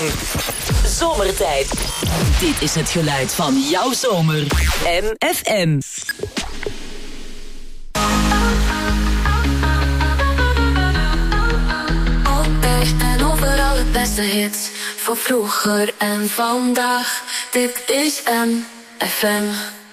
lang. Zomertijd. Dit is het geluid van jouw zomer. MFM. En overal het beste hits voor vroeger en vandaag. Dit is MFM.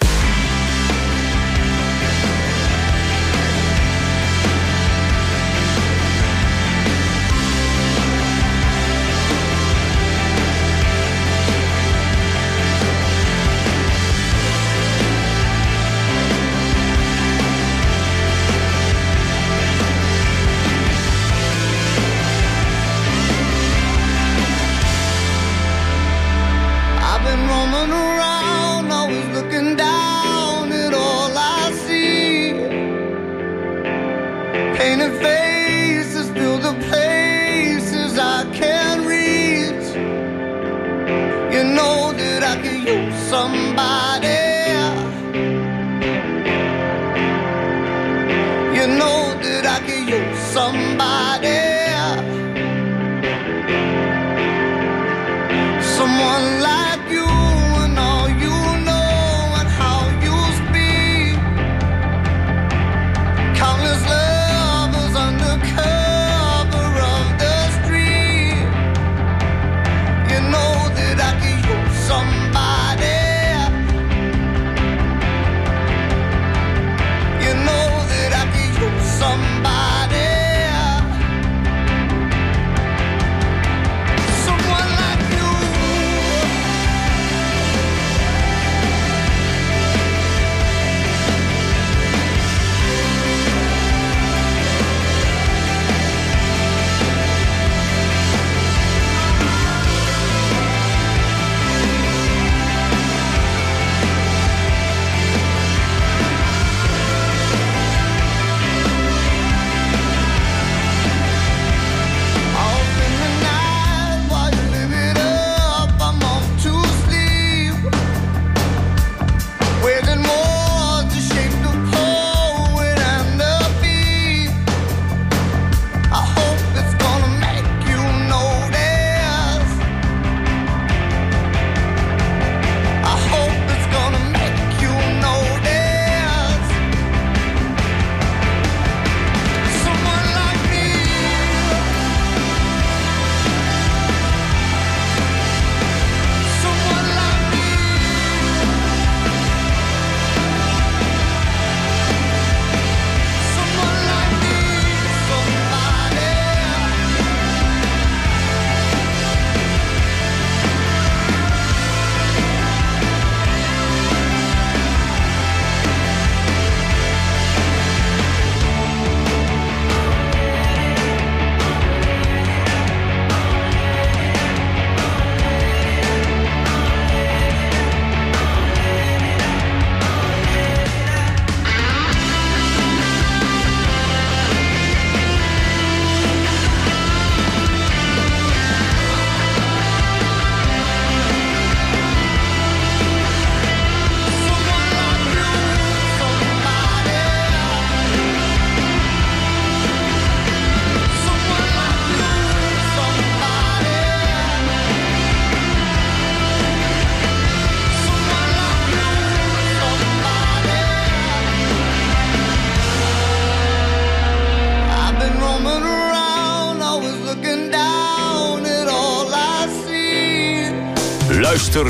Luister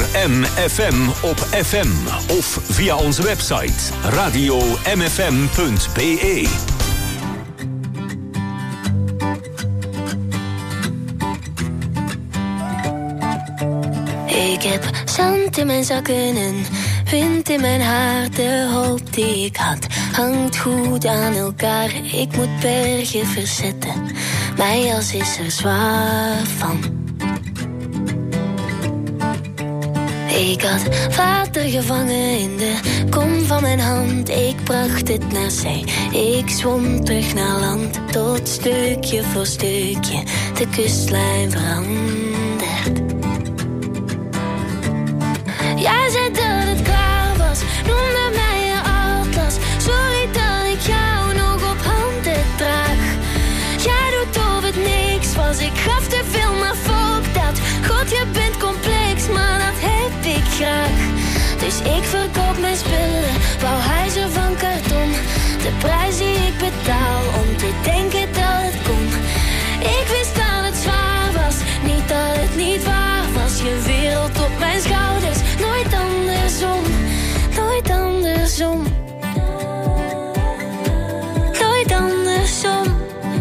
MFM op FM of via onze website radio-mfm.be. Ik heb zand in mijn zakken en wind in mijn haar. De hoop die ik had hangt goed aan elkaar. Ik moet bergen verzetten, mijn jas is er zwaar van. Ik had water gevangen in de kom van mijn hand. Ik bracht het naar zee, ik zwom terug naar land. Tot stukje voor stukje de kustlijn verandert. Jij zei dat het klaar was, noemde mij je atlas. Sorry dat ik jou nog op handen draag. Jij doet of het niks was, ik gaf te veel, maar fuck dat. God, je ik verkoop mijn spullen, bouw huizen van karton. De prijs die ik betaal om te denken dat het kon. Ik wist dat het zwaar was, niet dat het niet waar was. Je wereld op mijn schouders, nooit andersom. Nooit andersom. Nooit andersom.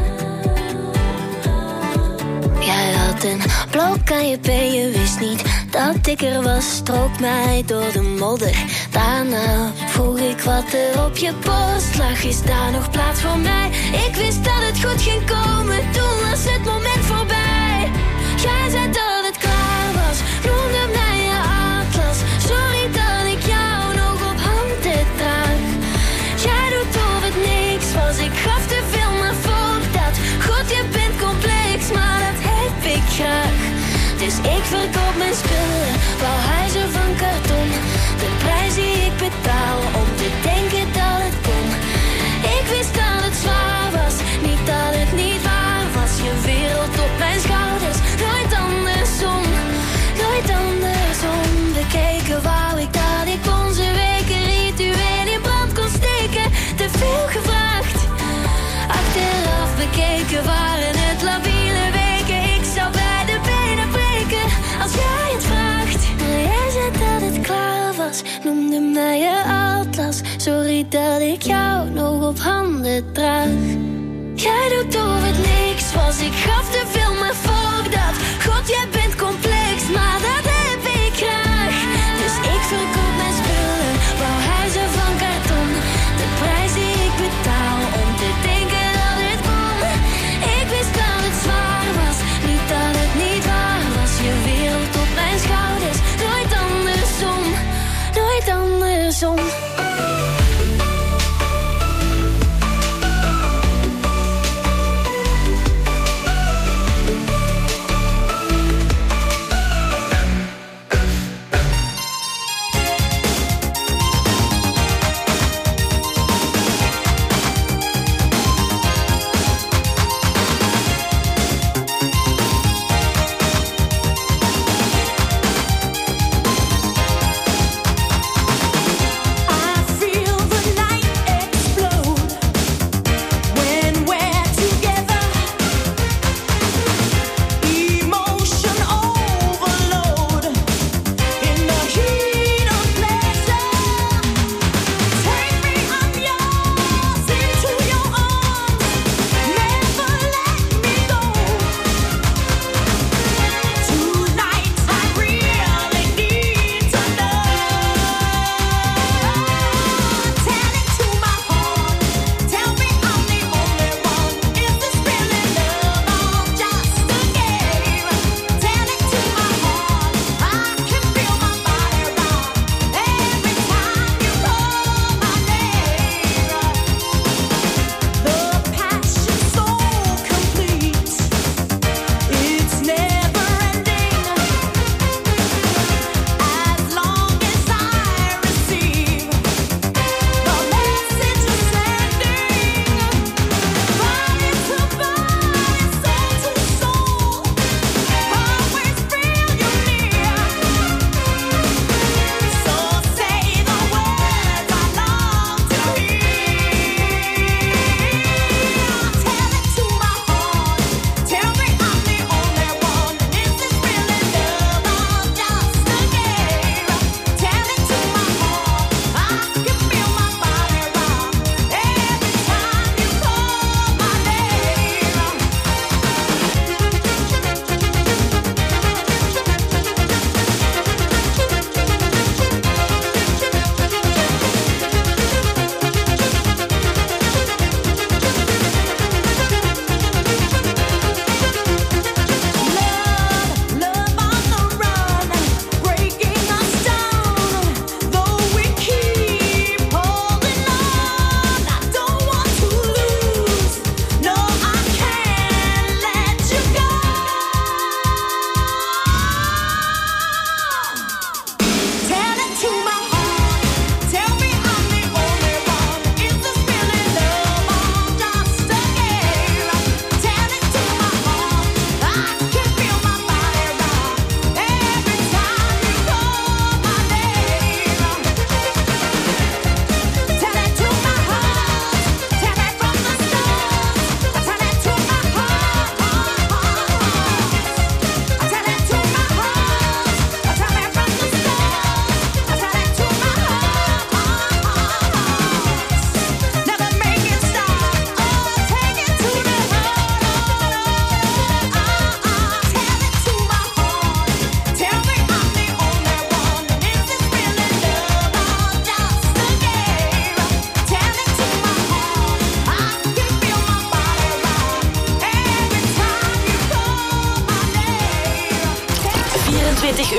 Jij had een blok aan je been, je wist niet dat ik er was. Strook mij door de modder. Daarna vroeg ik wat er op je borst lag. Is daar nog plaats voor mij? Ik wist dat het goed ging komen, toen was het moment voorbij. Jij zei dat het klaar was, noemde mij je atlas. Sorry dat ik jou nog op handen draag. Jij doet of het niks was, ik gaf te veel, maar volg dat. God, je bent complex, maar dat heb ik graag. Dus ik verkoop mijn spullen, bouw huizen van karton. De prijs die ik betaal om te denken dat het kon. Ik wist dat het zwaar was, niet dat het niet waar was. Je wereld op mijn schouders, nooit andersom. Nooit andersom. Bekeken wou ik dat ik onze weken ritueel in brand kon steken. Te veel gevraagd. Achteraf bekeken waren het labiele weken. Ik zou bij de benen breken als jij het vraagt. Maar jij zei dat het klaar was, noemde mij je atlas. Sorry dat ik jou nog op handen draag. Jij doet of het niks was, ik gaf te veel, maar volg dat. God, jij bent complex, maar dat heb ik graag. Dus ik verkoop mijn spullen, bouw huizen van karton. De prijs die ik betaal om te denken dat het kon. Ik wist dat het zwaar was, niet dat het niet waar was. Je wereld op mijn schouders, nooit andersom. Nooit andersom. I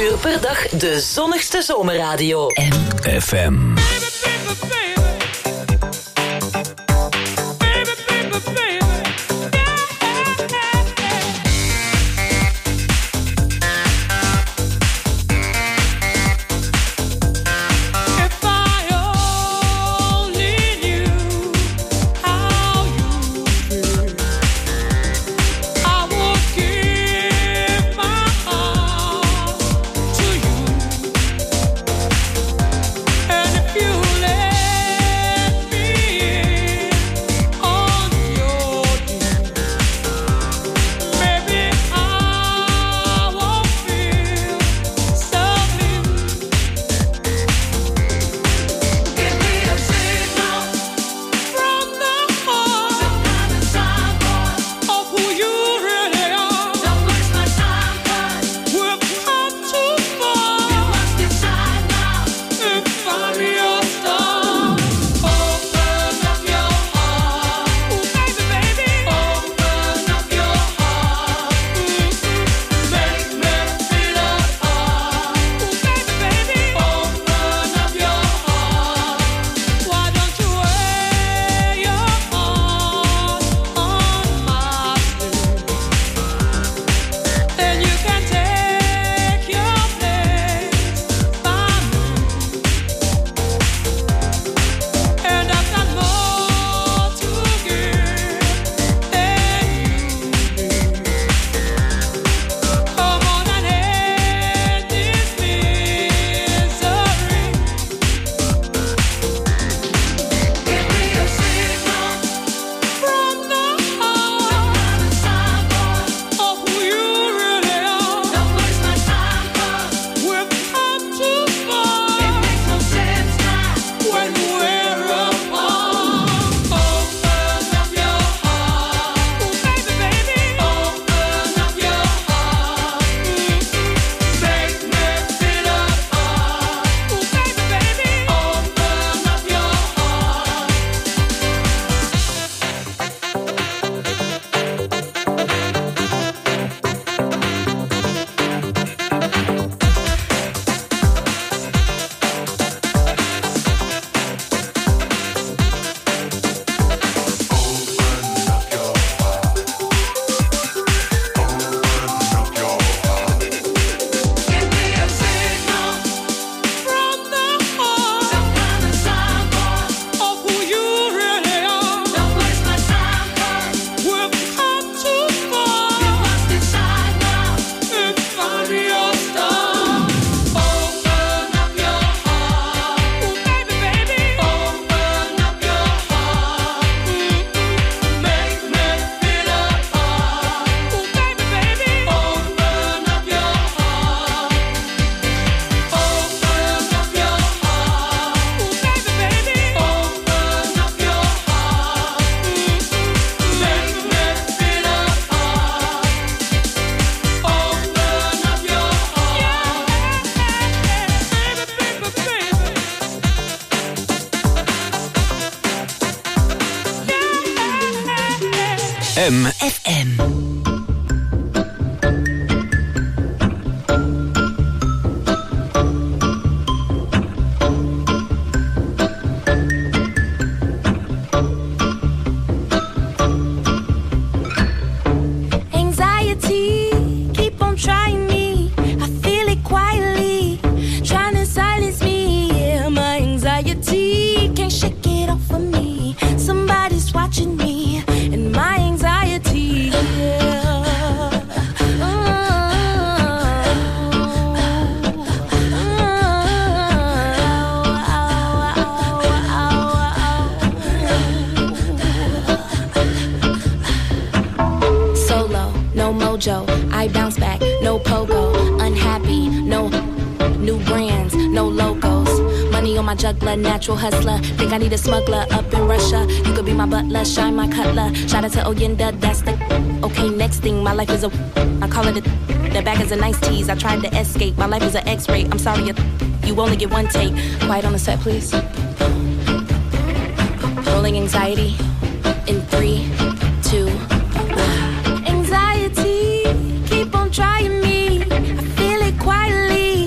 uur per dag de zonnigste zomerradio. FM. FM. I bounce back, no pogo, unhappy, no new brands, no logos. Money on my juggler, natural hustler. Think I need a smuggler up in Russia. You could be my butler, shine my cutler. Shout out to Oyenda, that's the okay. Next thing, my life is a I call it the back is a nice tease. I tried to escape, my life is an X-ray. I'm sorry, you only get one take. Quiet on the set, please. Rolling anxiety in 3, 2. Anxiety, keep on trying me. I feel it quietly.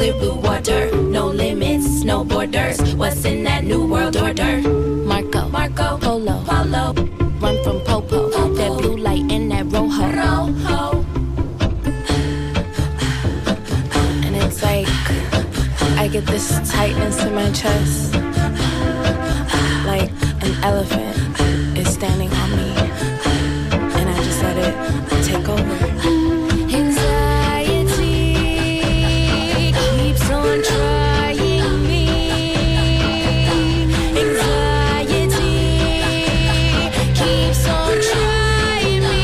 clear blue water. No limits, no borders. What's in that new world order? Marco, Polo, run from Popo. That blue light in that Rojo. And it's like I get this tightness in my chest, like an elephant is standing on me, and I just let it take over. Anxiety keeps on trying me. Anxiety keeps on trying me.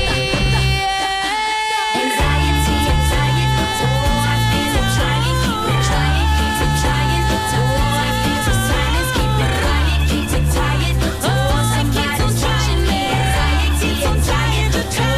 Anxiety, so I feel it trying, keep it trying, keep it trying. So I feel the silence, keep it quiet, keep it quiet. Oh, somebody's watching me. Anxiety, I'm trying to tell.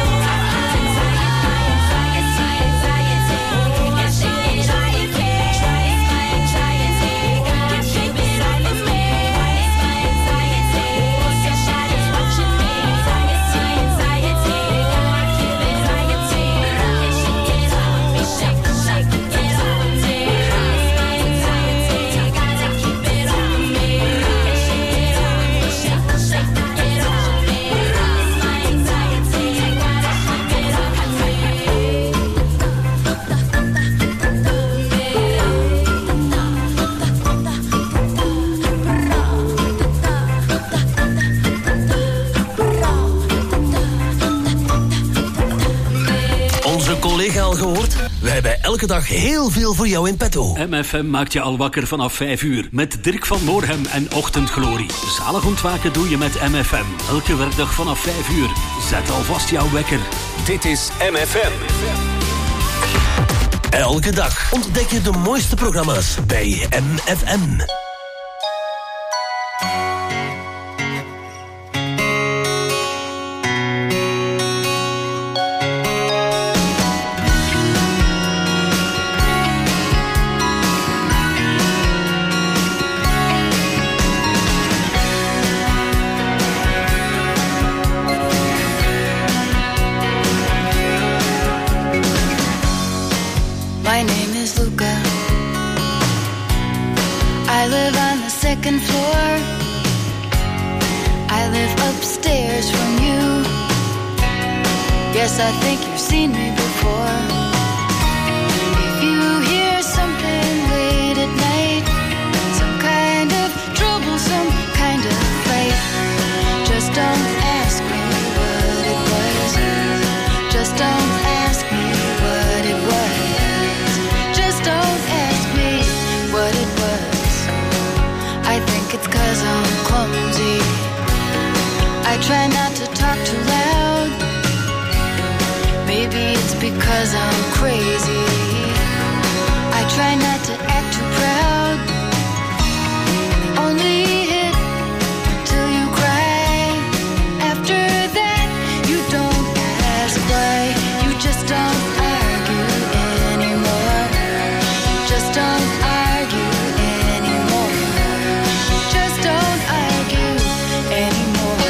Collega al gehoord? We hebben elke dag heel veel voor jou in petto. MFM maakt je al wakker vanaf 5 uur. Met Dirk van Moorhem en Ochtendglorie. Zalig ontwaken doe je met MFM. Elke werkdag vanaf 5 uur. Zet alvast jouw wekker. Dit is MFM. Elke dag ontdek je de mooiste programma's bij MFM. My name is Luca. I live on the second floor. I live upstairs from you. Yes, I think you've seen me before. If you hear something late at night, some kind of trouble, some kind of fight, just don't ask me what it was. Just don't ask me what it was. Don't ask me what it was. I think it's 'cause I'm clumsy. I try not to talk too loud. Maybe it's because I'm crazy. I try not to act too proud. Only hit till you cry. After that, you don't ask why. You just don't argue anymore. Just don't argue anymore. Just don't argue anymore.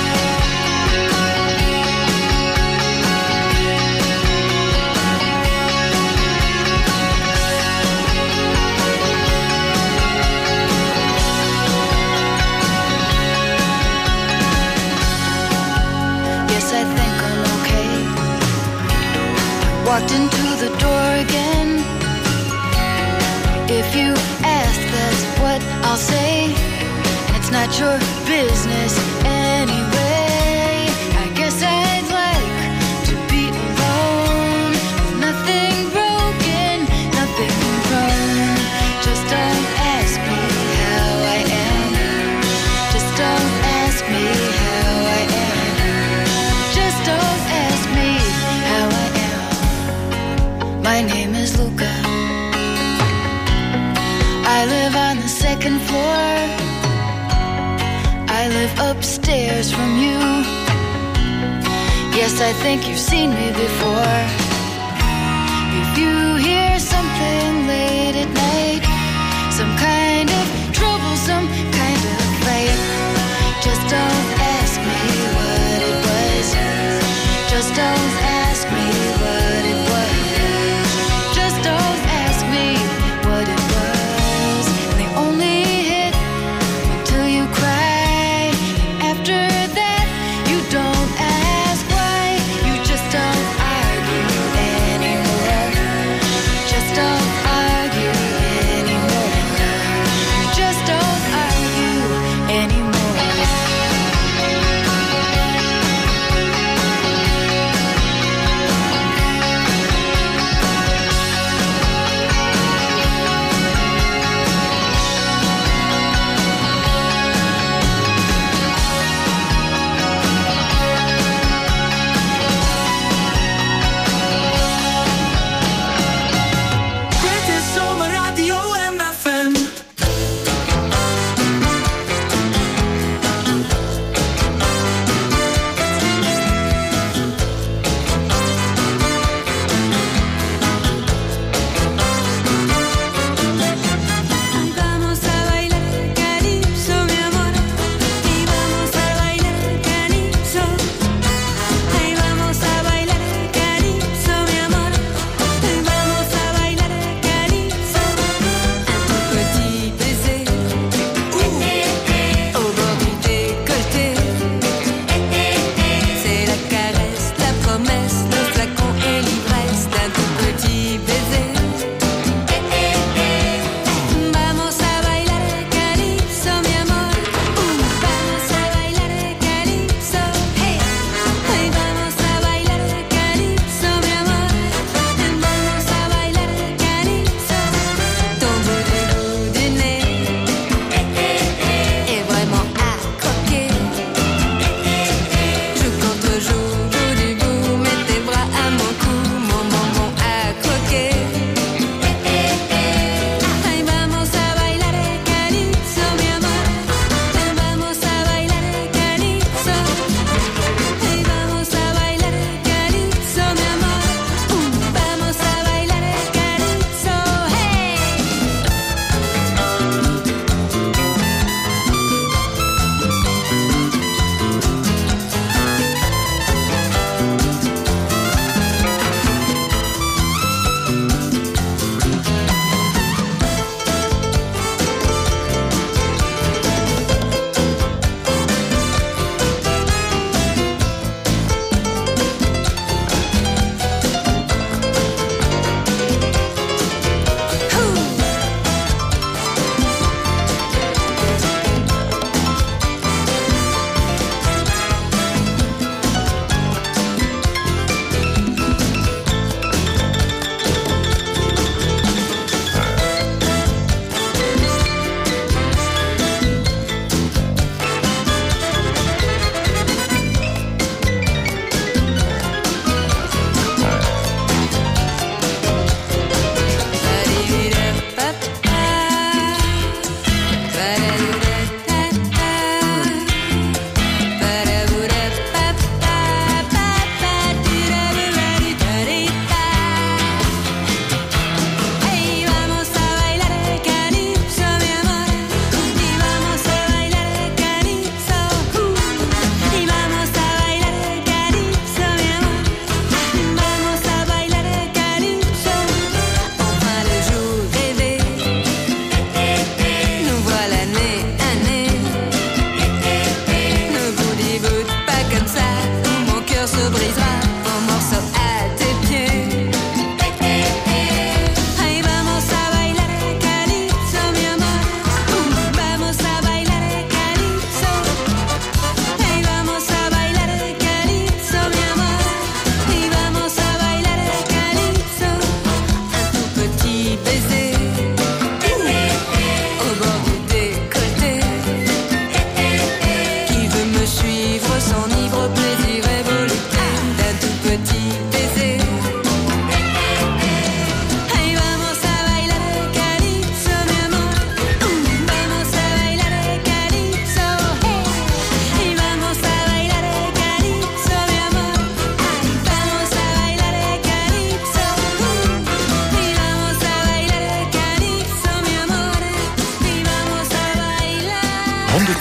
Yes, I think I'm okay. Walked into the door again. If you ask, that's what I'll say. And it's not your business anyway. I guess I'd like to be alone. Nothing broken, nothing wrong. Just don't ask me how I am. Just don't ask me how I am. Just don't ask me how I am. My name is Luca. I live on the second floor. I live upstairs from you. Yes, I think you've seen me before. If you hear something late at night, some kind of trouble, some kind of fight, just don't ask me what it was. Just don't ask me what it was. Just don't ask me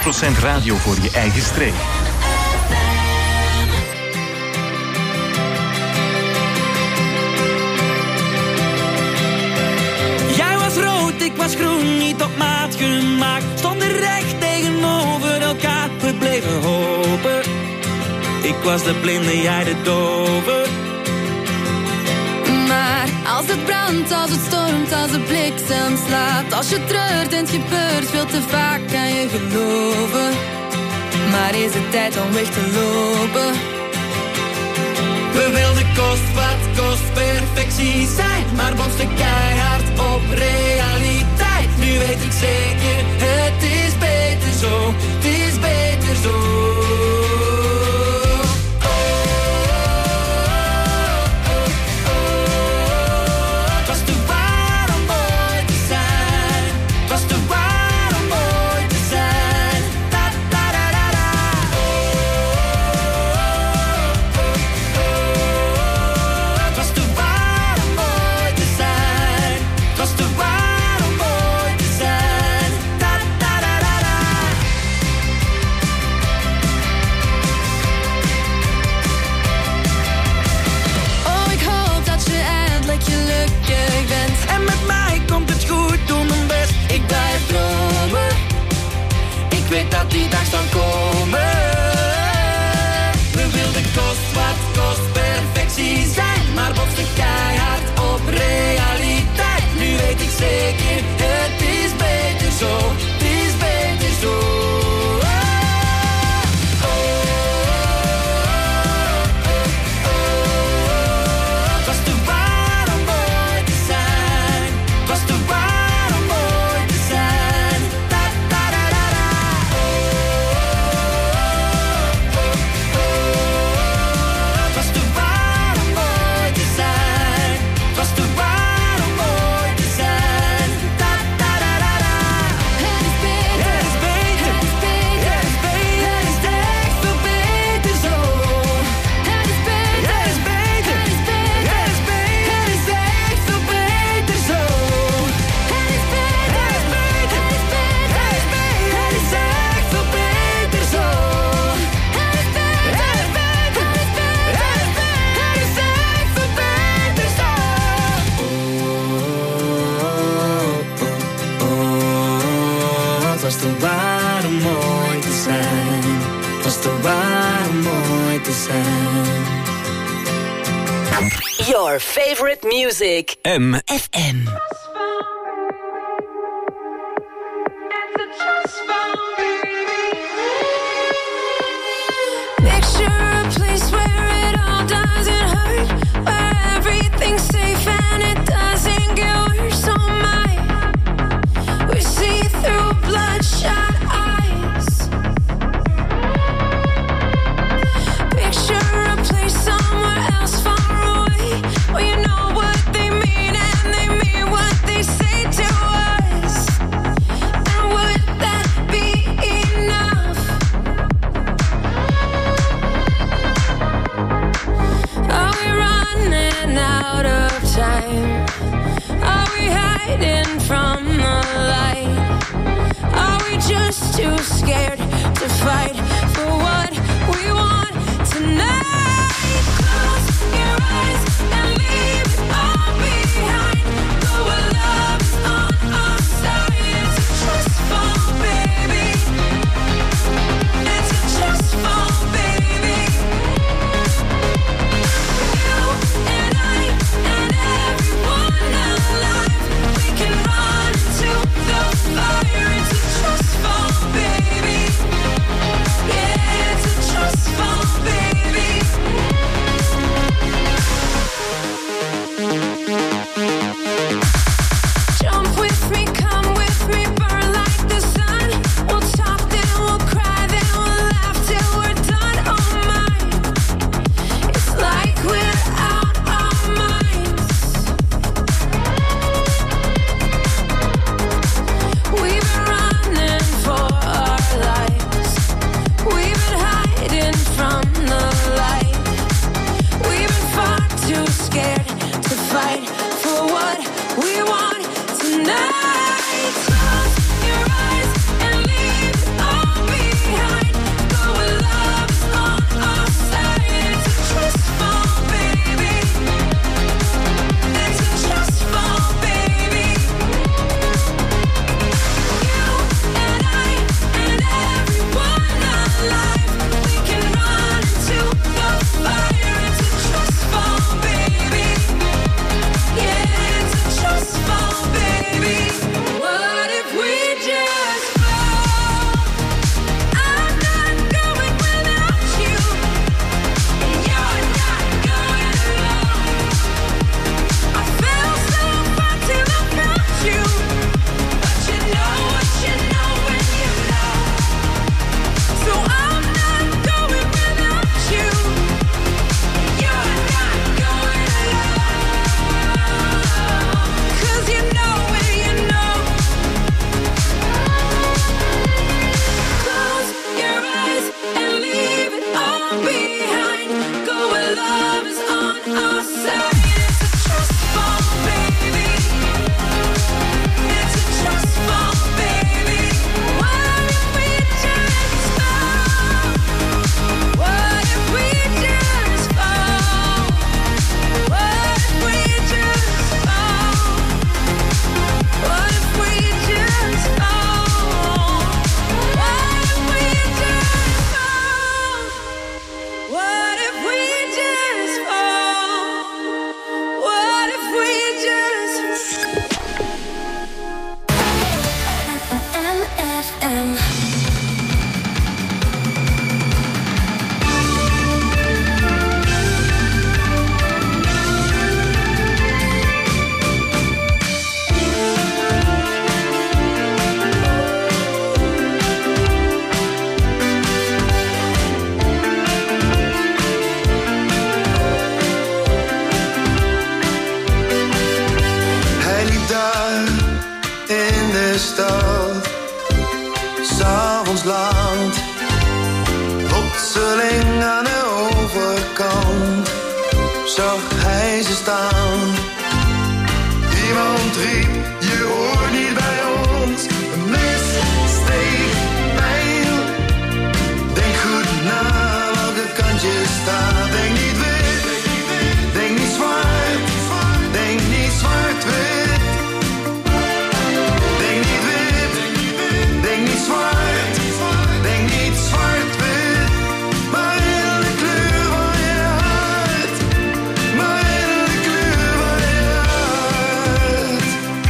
100% radio voor je eigen streek. Jij was rood, ik was groen, niet op maat gemaakt. Stonden recht tegenover elkaar, we bleven hopen. Ik was de blinde, jij de dove. Maar als het brandt, als het stormt, als de bliksem slaat, als je treurt en het gebeurt veel te vaak, kan je geloven. Maar is het tijd om weg te lopen? We wilden kost wat kost perfectie zijn, maar botsten keihard op realiteit. Nu weet ik zeker, het is beter zo, het is beter zo. Ik weet dat die dag zal komen. We wilden kost wat kost perfectie zijn, maar botsten keihard op realiteit. Nu weet ik zeker, het is beter zo, het is beter zo. Your favorite music. MFM. Too scared to fight for what we want tonight. Close your eyes and leave it all behind. Go where love is on our side. It's a trust fall, baby. It's a trust fall, baby. You and I and everyone alive, we can run into the fire. It's a trust fall, baby. aan de overkant zag hij ze staan. Iemand riep, je hoort niet bij ons. Een mes, steek, pijl. Denk goed na welke kant je staat. Denk niet wit, denk niet zwart. Denk niet zwart-wit. Denk niet wit, denk niet zwart. Denk niet zwart-wit. Maar in de kleur van je hart. Maar in de kleur van je hart.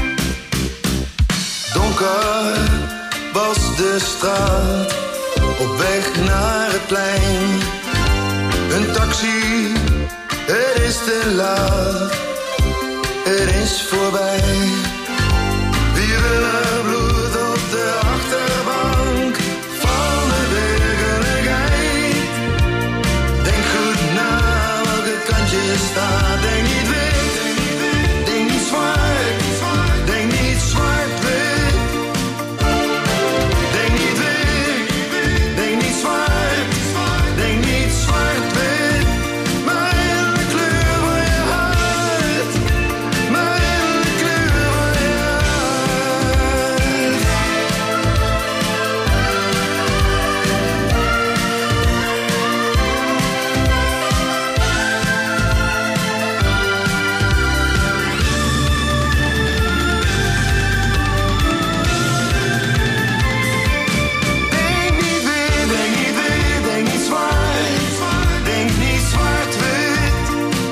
Donker was de straat, op weg naar het plein. Een taxi, het is te laat, het is voorbij. Wiebelig bloed op de achterbank van de werkelijkheid. Denk goed na welke kant je staat. Denk niet wit, denk niet zwart, denk niet zwart-wit. Denk niet wit, denk niet zwart, denk niet zwart-wit. Maar in de kleur van je hart, maar in de kleur van je hart. Denk niet wit, denk niet wit, denk niet zwart, denk niet zwart-wit.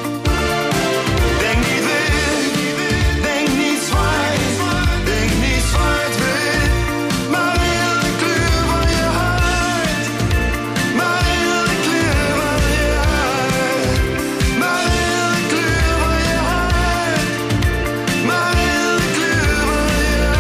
Denk niet wit, denk niet zwart, denk niet zwart-wit. Maar in de kleur van je hart, maar in de kleur van je hart. Maar in de kleur van je hart, maar in de kleur van je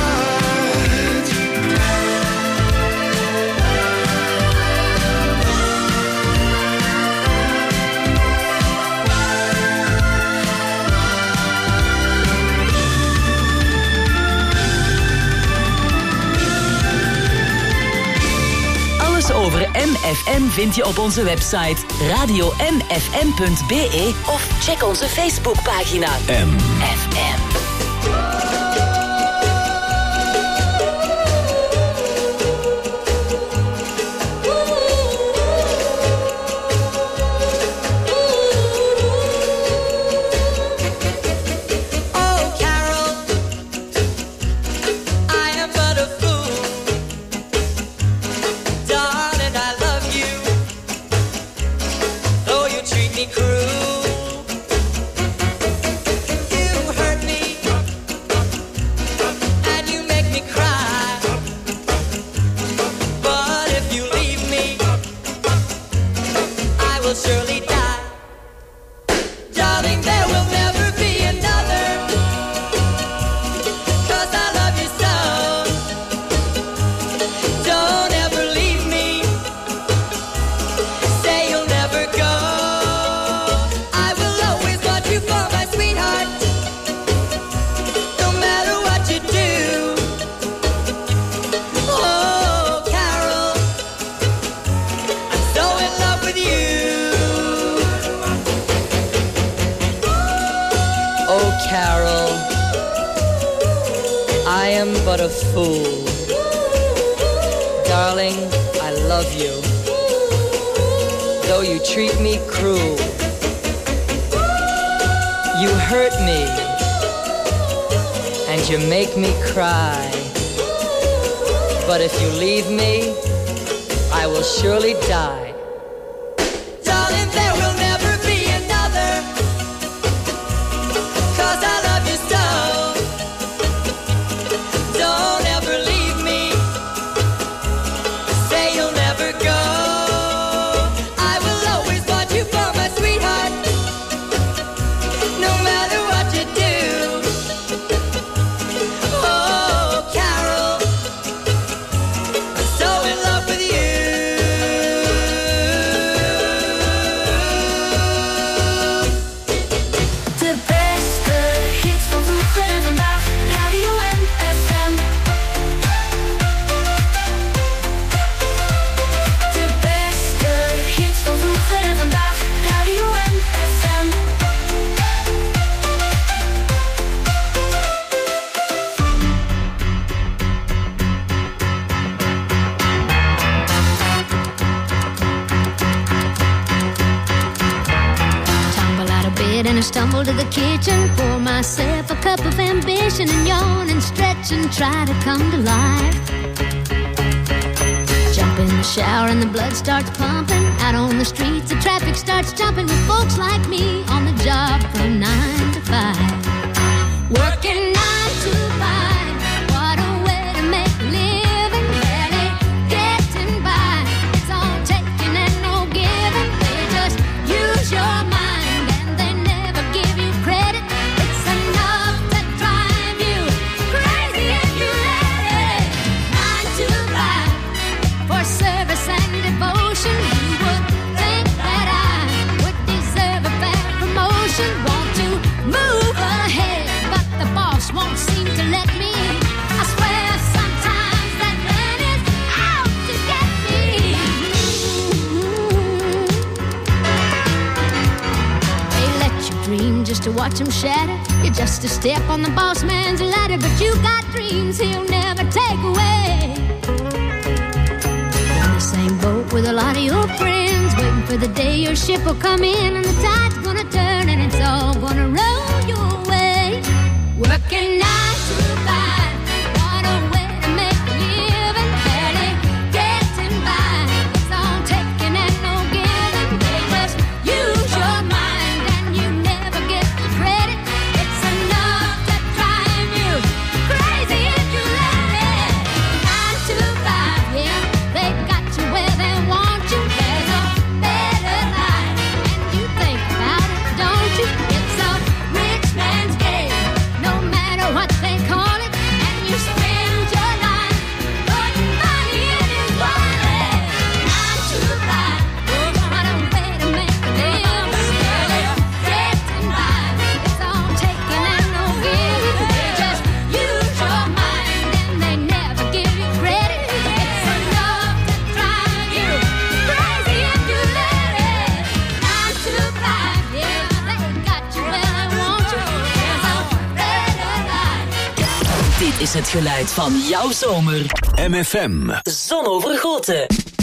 Alles over MFM vind je op onze website radiomfm.be of check onze Facebookpagina MFM. Oh, Carol, I am but a fool. Darling, I love you, though you treat me cruel. You hurt me, and you make me cry. But if you leave me, I will surely die. Darling, there will never be another, 'cause I love you so. Don't ever leave me, say you'll never go. I will always want you for my sweetheart, no matter what you do. Oh, Carol, I'm so in love with you. Oh, Carol, I am but a fool. Darling, I love you, though you treat me cruel. You hurt me, and you make me cry. But if you leave me, I will surely die. Darling, there will never be another, 'cause I love you so. Don't ever leave me, say you'll never go. I will always want you for my sweetheart, no matter what you do. Oh, Carol, I'm so in love with you. it and I stumble to the kitchen, pour myself a cup of ambition and yawn and stretch and try to come to life. Jump in the shower and the blood starts pumping. Out on the streets, the traffic starts jumping with folks like me on the job from 9 to 5. Working 9 to 5, what a way to make a living. Barely getting by, it's all taking and no giving. They just use your mind and they never give you credit. It's enough to drive you crazy if you let it. 9 to 5, for service and devotion. You would think that I would deserve a fair promotion. Want to move ahead, but the boss won't seem to let me. I swear sometimes that man is out to get me. They let you dream just to watch him shatter. You're just a step on the boss man's ladder, but you got dreams he'll never take away. In the same boat with a lot of your friends, waiting for the day your ship will come in and the tide's gonna turn and it's all gonna roll your way. Working 9 to 5, what a way to make a living. Barely getting by, it's all taking and no giving. They just use your mind and you never get the credit. It's enough to drive you crazy if you let it. 9 to 5, yeah, they got you where they want you. There's a better life, and you think about it, don't you? It's a rich man's game, no matter what they call it. And you spend your life putting money in his wallet. 9 to 5, what a way to make a living. Barely getting by, it's all taking and no giving. They just use your mind and they never give you credit. It's enough to drive you crazy if you let it. 9 to 5, yeah, they got you where they want you. There's a better life. Dit is het geluid van jouw zomer. MFM. Zonovergoten.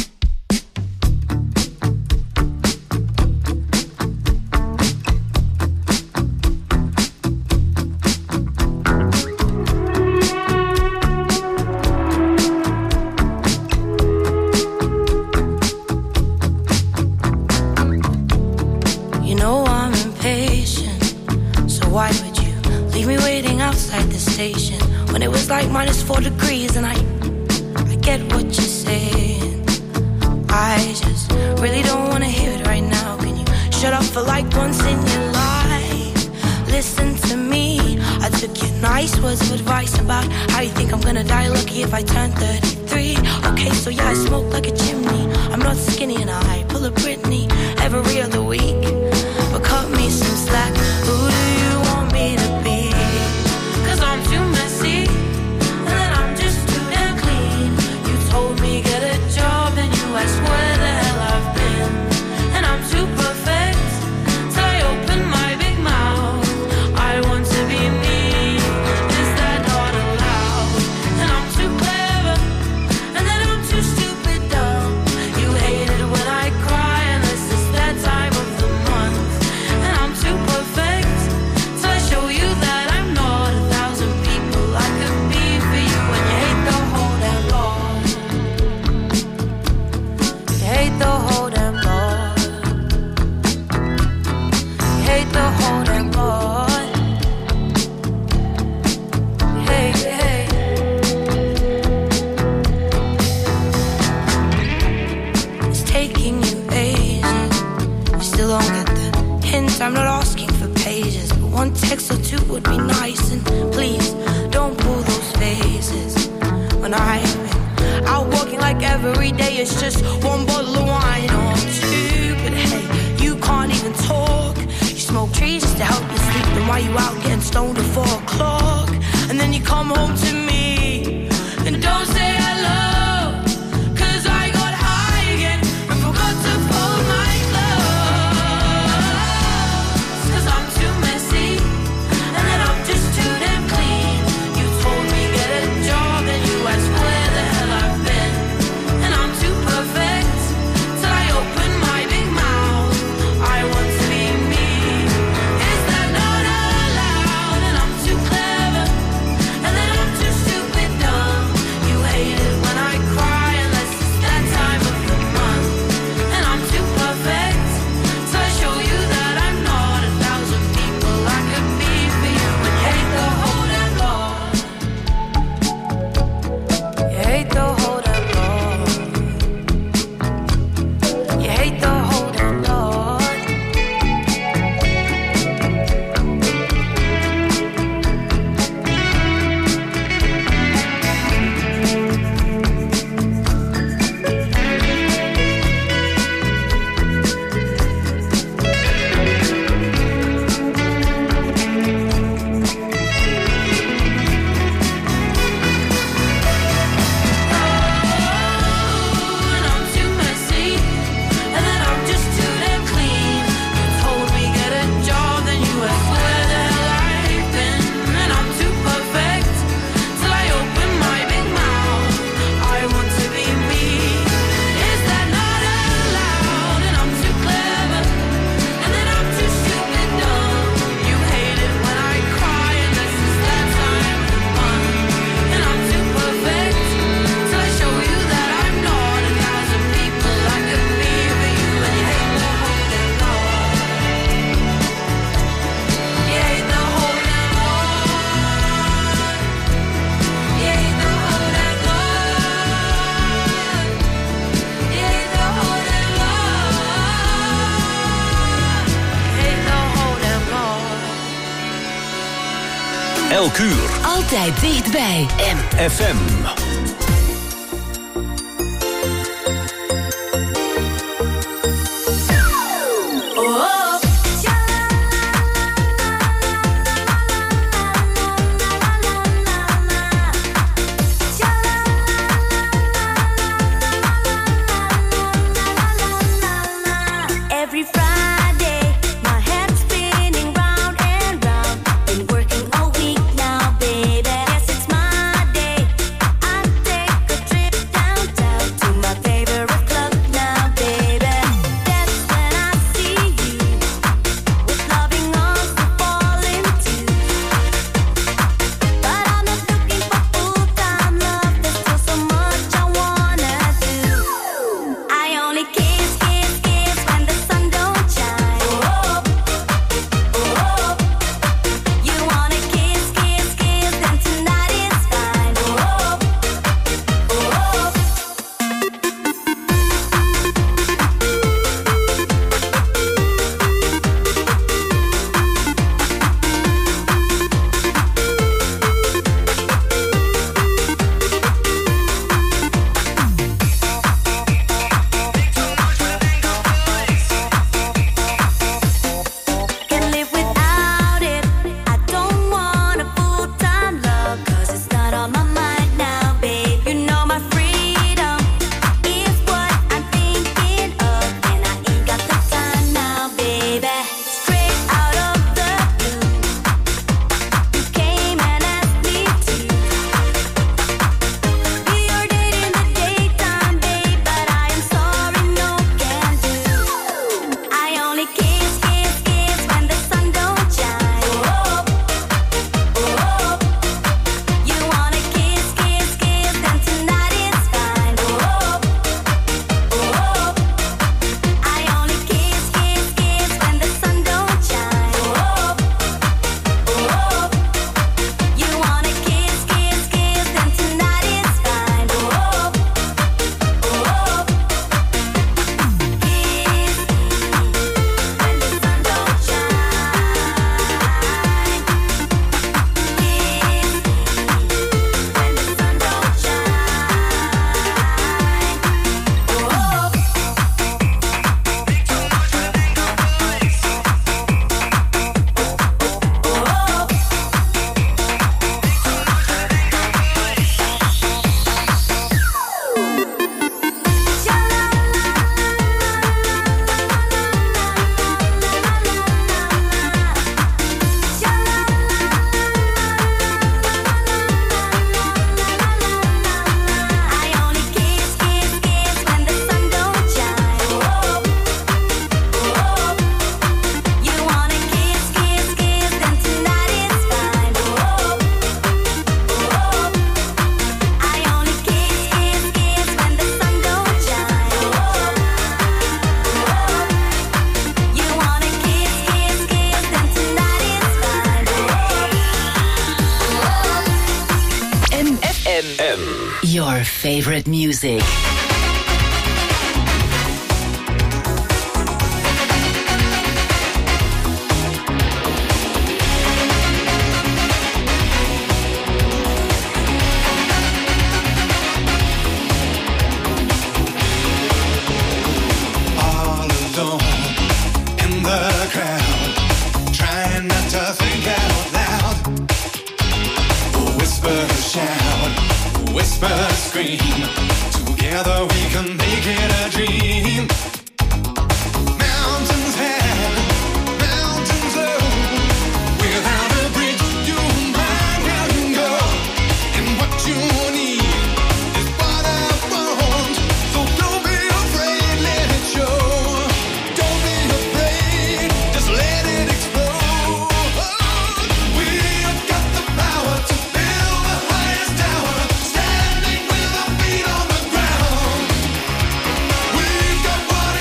You know I'm impatient, so why would you leave me waiting outside the station when it was like -4 degrees? And I get what you're saying. I just really don't wanna hear it right now. Can you shut up for like once in your life? Listen to me. I took your nice words of advice about how you think I'm gonna die lucky if I turn 33. Okay, so yeah, I smoke like a chimney. I'm not skinny and I pull a Britney every other week. But cut me some slack. Who do you want me to be? 'Cause I'm too messy, and then I'm just too damn clean. You told me get a job, and you asked where the hell I've been. And I'm too perfect, till I open my big mouth. I want to be me, is that not allowed? And I'm too clever, and then I'm too stupid dumb. You hate it when I cry, unless it's that time of the month. And I'm too perfect, till I show you that I'm not 1,000 people I could be for you. And you hate the whole damn lot. You hate the whole damn lot. You hate the whole damn lot. You hate, you hate. It's taking you ages. You still don't get the hint. I'm not asking for pages, but one text or two would be nice. And please don't pull those faces when I'm out walking like every day. It's just one bottle of wine or two. But hey, you can't even talk. You smoke trees just to help you sleep. Then why you out getting stoned at 4 o'clock? And then you come home to me and don't say hello. 'Cause I got high again and forgot to fold my clothes. 'Cause I'm too messy, and then I'm just too damn clean. You told me get a job, and you asked where the hell I've been. And I'm too perfect, till I open my big mouth. I want to be me, Elk uur. Altijd dichtbij. FM. Your favorite music. We've got what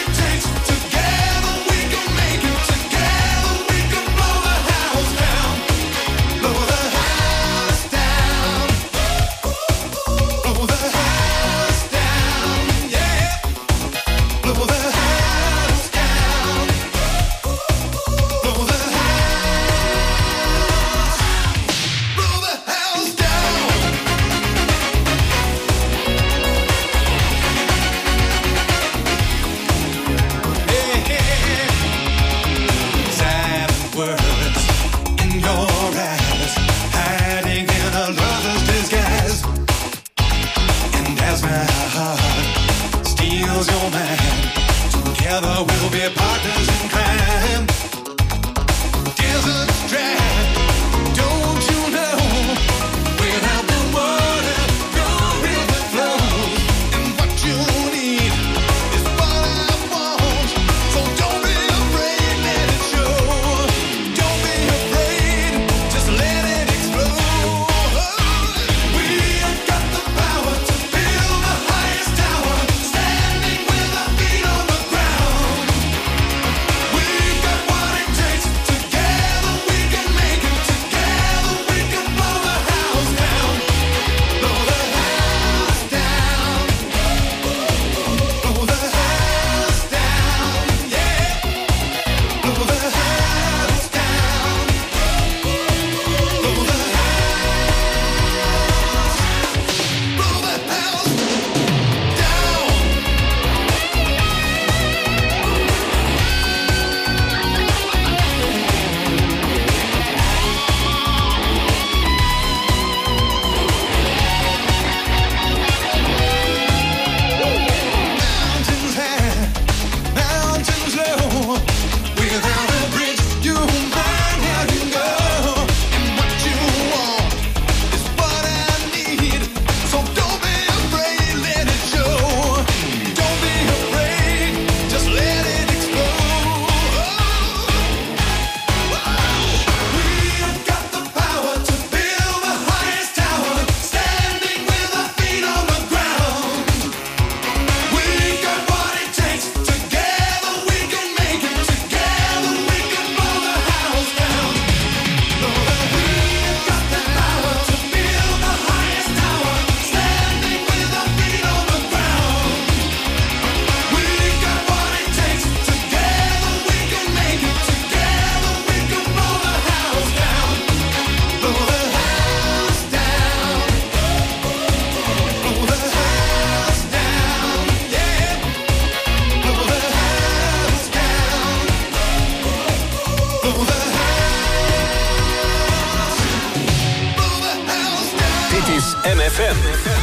FM.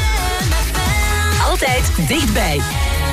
Altijd dichtbij.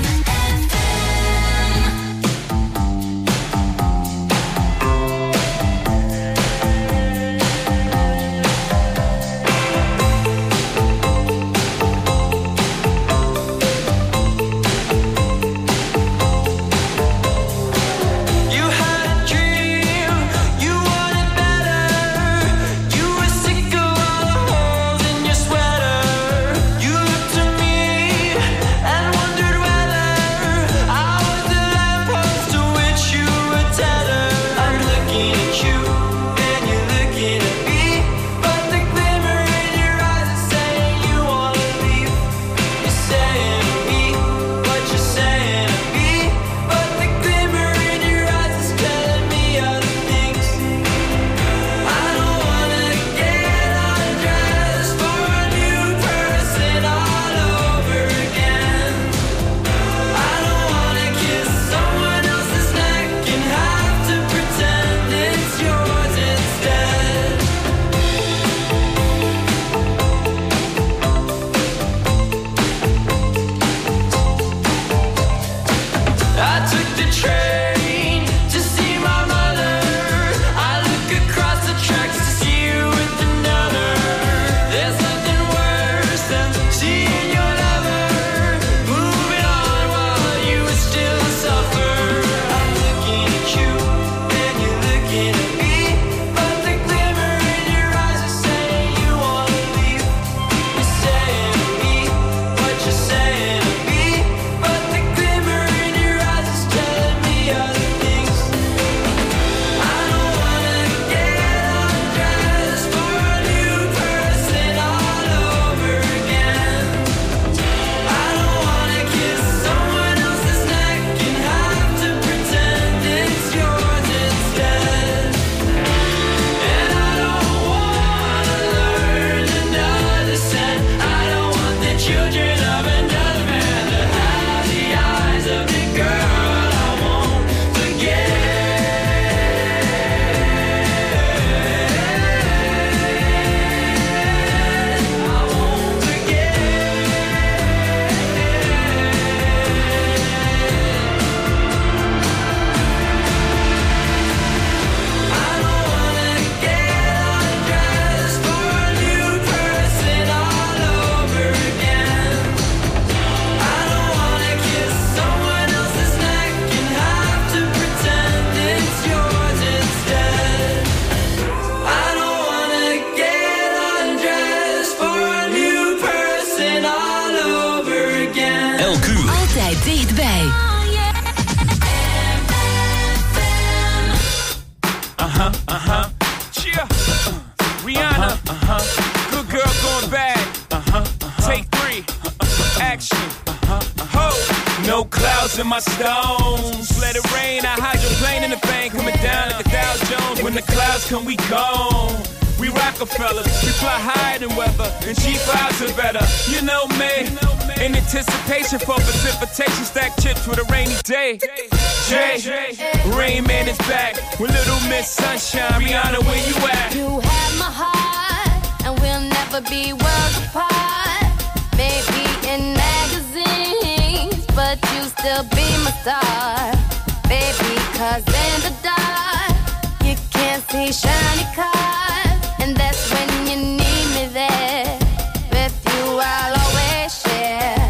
In my stones, let it rain. I hydroplane in the bank, coming down like a Dow Jones. When the clouds come, we gone. We Rockefellers, we fly higher than weather, and G5s are better. You know me, in anticipation for precipitation, stack chips with a rainy day. Jay, Rain Man is back with Little Miss Sunshine. Rihanna, where you at? You have my heart, and we'll never be worlds apart. Maybe in magazines, but you still be my star, baby, 'cause in the dark, you can't see shiny cars, and that's when you need me there. With you, I'll always share,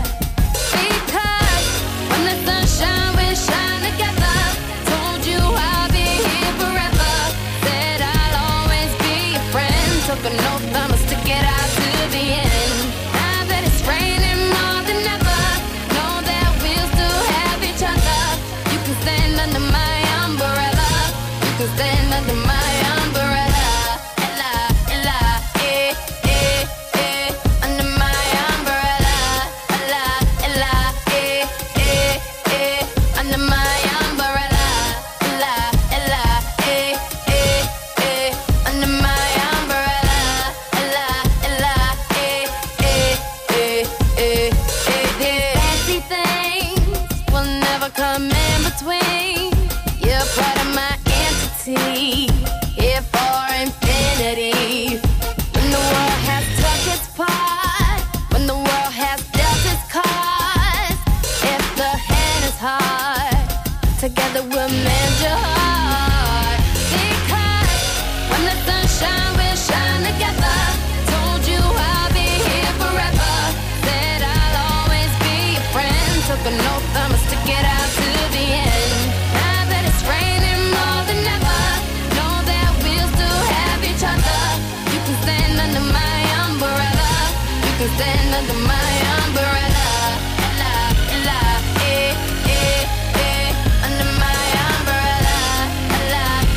because when the sunshine, we shine together. Told you I'll be here forever. Said I'll always be your friend. Took an oath, I'ma stick it out to the end. Now that it's raining more than ever, know that we'll still have each other. You can stand under my umbrella. You can stand under my umbrella. Ella, Ella, eh, eh, eh. Under my umbrella. Ella, Ella, eh, eh, eh. Under my umbrella. Ella, Ella, eh, eh, eh. Under my umbrella. Ella, Ella, eh, eh, eh, eh, eh. Fancy things will never come in between. You're part of my entity. that will mend your heart.